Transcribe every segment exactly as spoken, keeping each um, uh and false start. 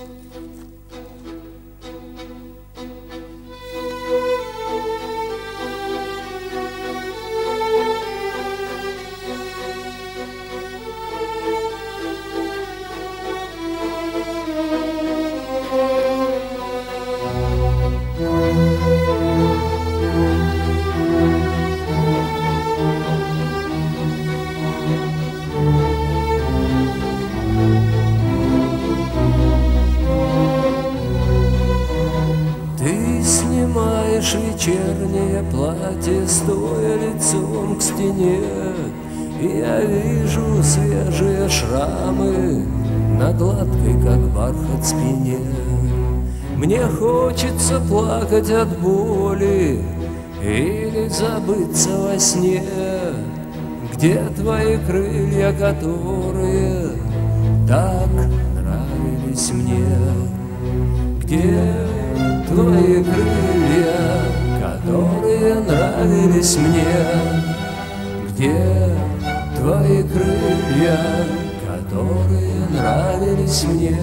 Вечернее платье, стоя лицом к стене, и я вижу свежие шрамы на гладкой, как бархат, спине. Мне хочется плакать от боли или забыться во сне. Где твои крылья, которые так нравились мне? Где твои крылья, которые нравились мне? Где твои крылья, которые нравились мне?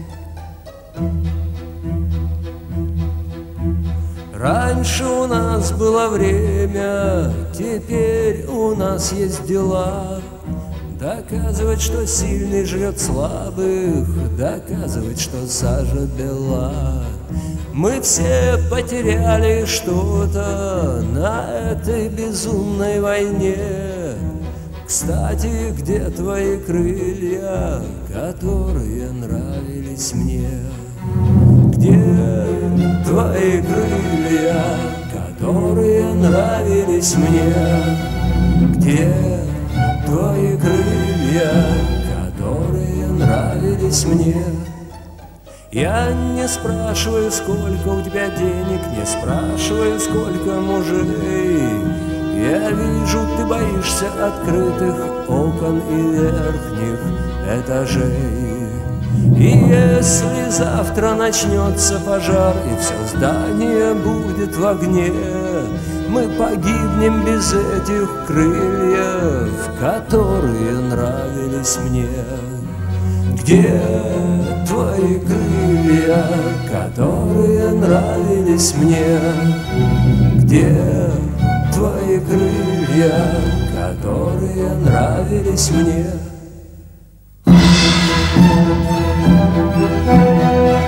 Раньше у нас было время, теперь у нас есть дела. Доказывать, что сильный жрет слабых, доказывать, что сажа бела. Мы все потеряли что-то на этой безумной войне. Кстати, где твои крылья, которые нравились мне? Где твои крылья, которые нравились мне? Где твои крылья, которые нравились мне? Я не спрашиваю, сколько у тебя денег, не спрашиваю, сколько мужей. Я вижу, ты боишься открытых окон и верхних этажей. И если завтра начнется пожар, и все здание будет в огне, мы погибнем без этих крыльев, которые нравились мне. Где твои крылья, которые нравились мне? Где твои крылья, которые нравились мне?